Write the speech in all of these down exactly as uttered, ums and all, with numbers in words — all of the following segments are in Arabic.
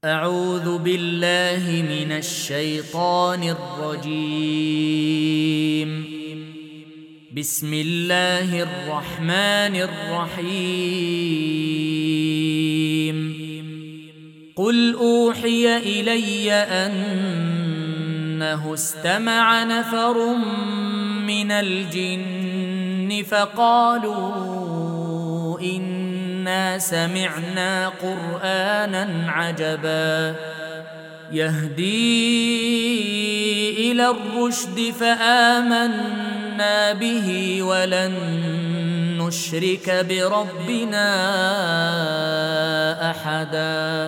أعوذ بالله من الشيطان الرجيم. بسم الله الرحمن الرحيم. قل أوحي إلي أنه استمع نفر من الجن فقالوا إنا سمعنا قرآنا عجبا يهدي إلى الرشد فآمنا به ولن نشرك بربنا أحدا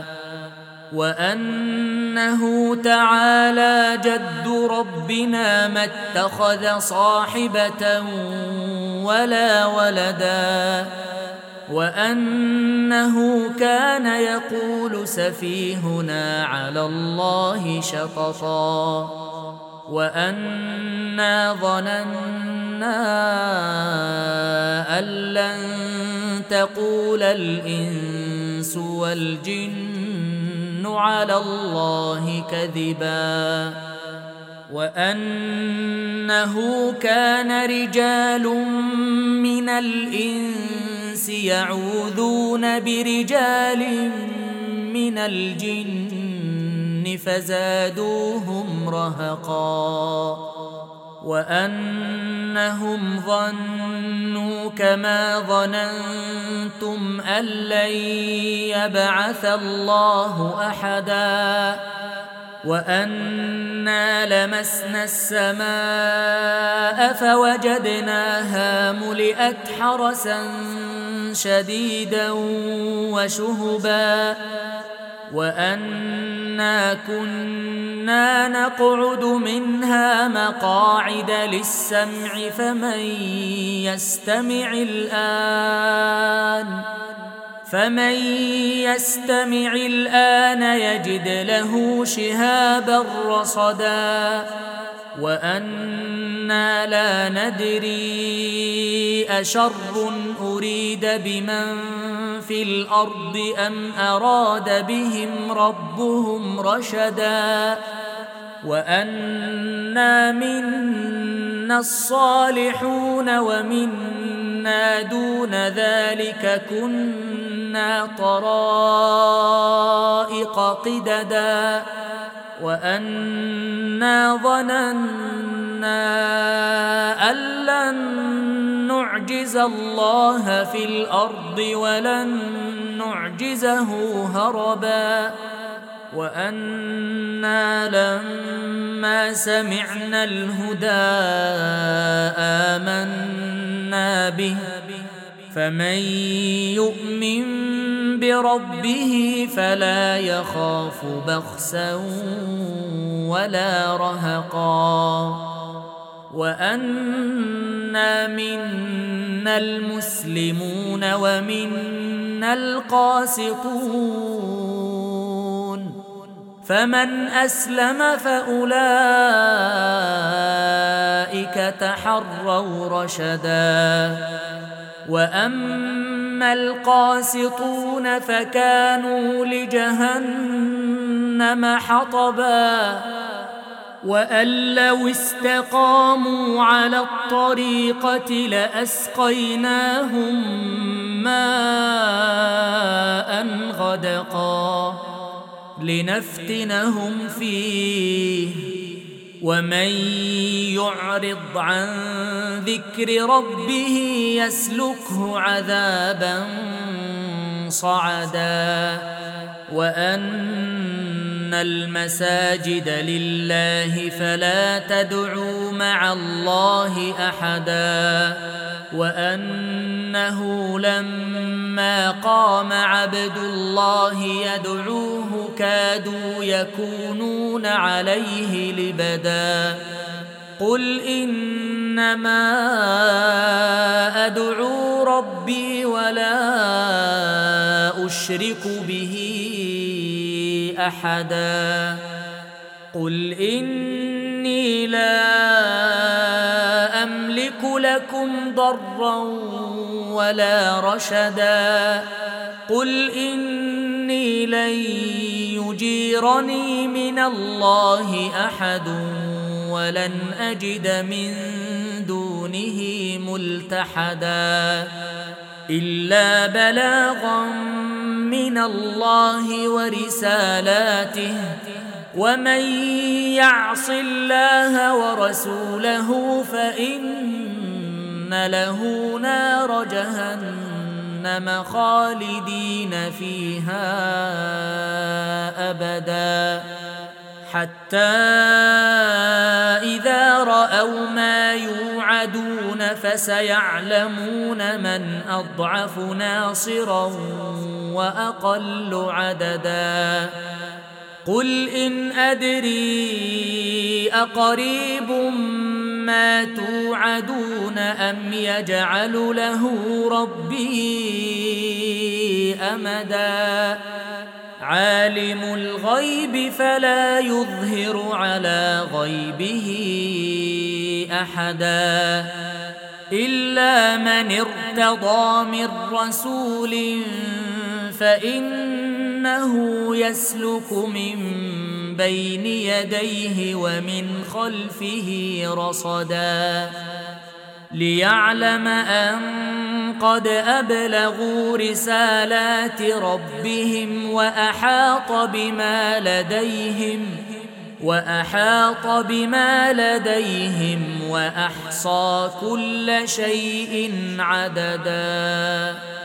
وأنه تعالى جد ربنا ما اتخذ صاحبة ولا ولدا وأنه كان يقول سفيهنا على الله شططا وأنا ظننا أن لن تقول الإنس والجن على الله كذبا وأنه كان رجال من الإنس يعوذون برجال من الجن فزادوهم رهقا وأنهم ظنوا كما ظننتم أن لن يبعث الله أحدا وأنا لمسنا السماء فوجدناها ملئت حرسا شديدا وشهبا وأنا كنا نقعد منها مقاعد للسمع فمن يستمع الآن فمن يستمع الآن يجد له شهابا رصدا وأنا لا ندري أشر أريد بمن في الأرض أم أراد بهم ربهم رشدا وأنا منا الصالحون ومنا دون ذلك كنا طرائق قددا وأنا ظننا أن لن نعجز الله في الأرض ولن نعجزه هربا وأنا لما سمعنا الهدى آمنا به فمن يؤمن بربه فلا يخاف بخسا ولا رهقا وأنا منا المسلمون ومنا القاسطون فمن أسلم فأولئك تحروا رشدا وأما القاسطون فكانوا لجهنم حطبا وأن لو استقاموا على الطريقة لأسقيناهم ماء غدقا لنفتنهم فيه ومن يعرض عن ذكر ربه يسلكه عذابا صعدا وأن المساجد لله فلا تدعوا مع الله أحدا وأنه لما قام عبد الله يدعوه كادوا يكونون عليه لبدا قل إنما أدعو ربي ولا أشرك به أحدا قل إني لا أملك لكم ضرا ولا رشدا قل إني لن يجيرني من الله أحد ولن أجد من دونه ملتحدا إلا بلاغا من الله ورسالاته ومن يعص الله ورسوله فإن له نار جهنم خالدين فيها أبدا حتى إذا رأوا ما يوعدون فسيعلمون من أضعف ناصرا وأقل عددا قل إن أدري أقريب ما توعدون أم يجعل له ربي أمدا عالم الغيب فلا يظهر على غيبه أحدا إلا من ارتضى من رسول فإنه يسلك من بين يديه ومن خلفه رصدا ليعلم أن قد أبلغوا رسالات ربهم وأحاط بما لديهم وأحاط بما لديهم وأحصى كل شيء عددا.